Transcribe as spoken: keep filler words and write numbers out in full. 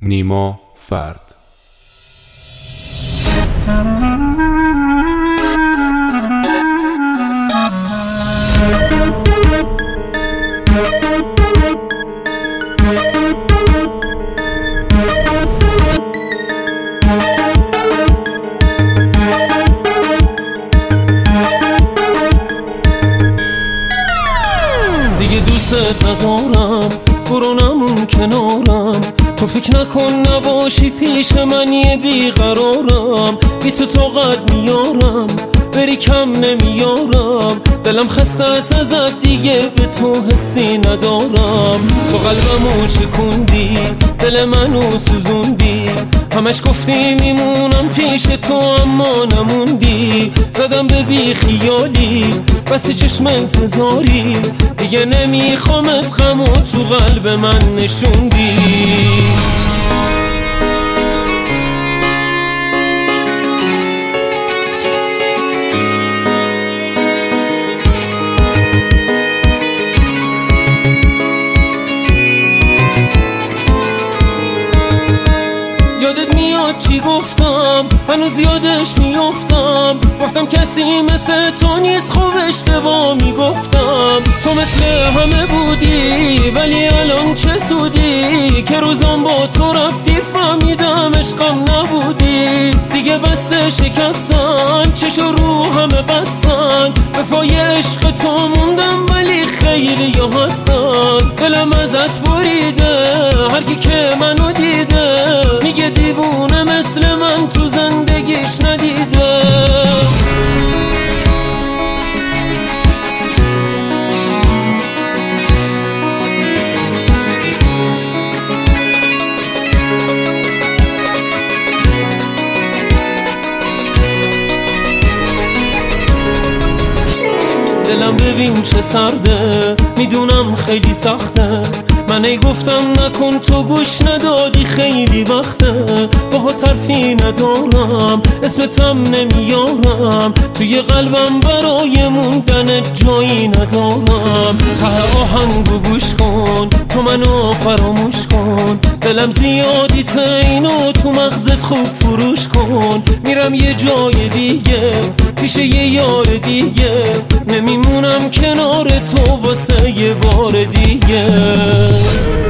نیما فرد. دیگه دوست ندارم، برو نمون کنارم. تو فکر نکن نباشی پیش من یه بیقرارم. بی تو طاقت میارم، بری کم نمیارم. دلم خسته است ازت، دیگه به تو حسی ندارم. تو قلبمو شکوندی، دل منو سوزوندی. همش گفتی میمونم پیش تو اما نموندی. زدم به بی خیالی، بس چشم انتظاری. دیگه نمیخوامت، غمو تو قلب من نشوندی. یادت میاد چی گفتم؟ هنوز یادش میافتم. گفتم کسی مثل تو نیست، خوب اشتباه میگفتم. تو مثل همه بودی، ولی الان چه سودی؟ که روزام با تو رفتی، فهمیدم عشقم نبودی. دیگه بس شکستن، چشو رو همه بستن. به پای عشق تو موندم، ولی خیلی یا هستن. دلم ازت بریده، هر کی که منو دیده میگه دیوونه مثل من تو زندگیش ندیده. دلم ببین چه سرده، میدونم خیلی سخته. من ای گفتم نکن، تو گوش ندادی. خیلی وقته باهات حرفی ندارم، اسمتم نمیارم. توی قلبم برای موندن جایی ندارم. ته آهنگو گوش کن، تو منو فراموش کن. دلم زیادی اینو تو مغزت خوب فروش کن. میرم یه جای دیگه، پیش یه یار دیگه. نمیمونم کنار تو واسه یه بار دیگه.